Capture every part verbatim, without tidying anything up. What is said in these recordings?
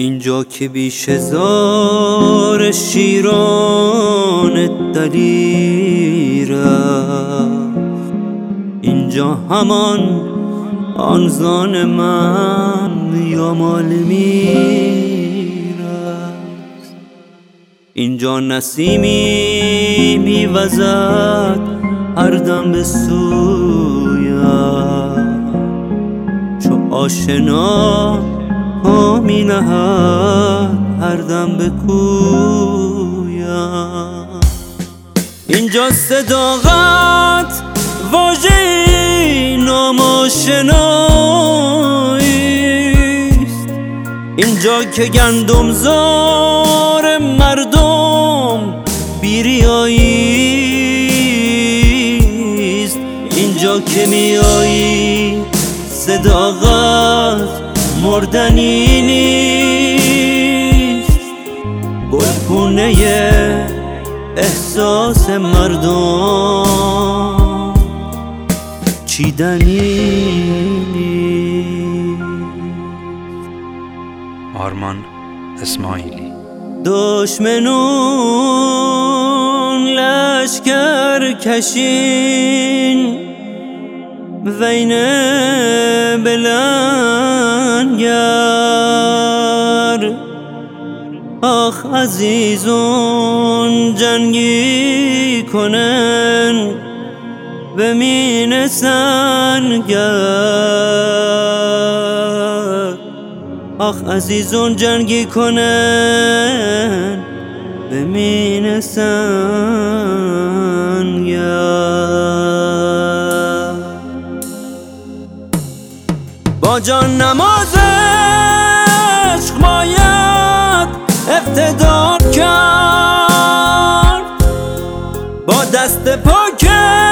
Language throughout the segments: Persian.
اینجا که بیش هزار شیران دلیر است، اینجا همان آن زان من یا مال میر است. اینجا نسیمی میوزد هر دم به سویم، چو آشنا پا می نهد هر دم به کویم. اینجا صداقت واژه‌ای ناماشناییست، اینجا که گندم زار مردم بیریاییست، اینجا که میایی صداقت مردنی نیست، گلخونه احساس مردم چیدنی نیست. آرمان اسماعیلی. دشمنون لشکر کشین وین بلنگر، آخ عزیزون جنگی کنن به مین سنگر، آخ عزیزون جنگی کنن به مین سنگر. با جان نماز عشق باید اقتدار کرد، با دست پاک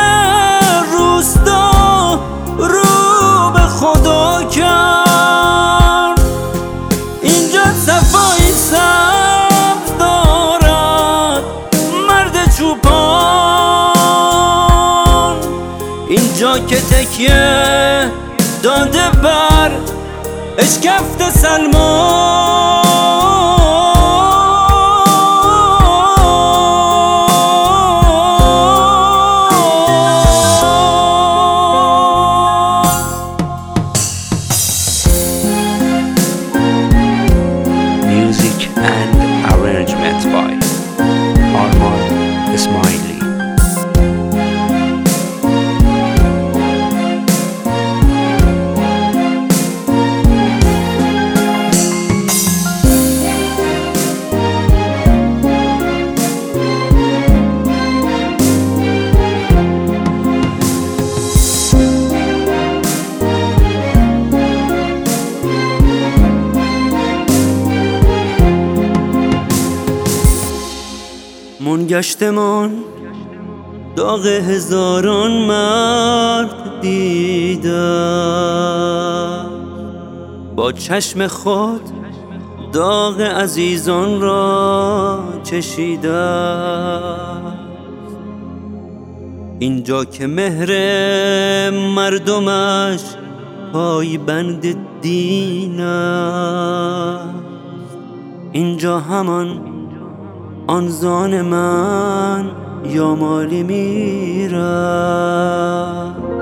روستا رو به خدا کرد. اینجا صفایی سبز دارد مرد چوپان، اینجا که تکیه داده بر اشکفت سلمان. Music and arrangement by Arman Ismaili. منگشتمان داغ هزاران مرد دیده، با چشم خود داغ عزیزان را چشیده. اینجا که مهر مردمش پای بند دین است، اینجا همان آن زان من یا مالی میرم.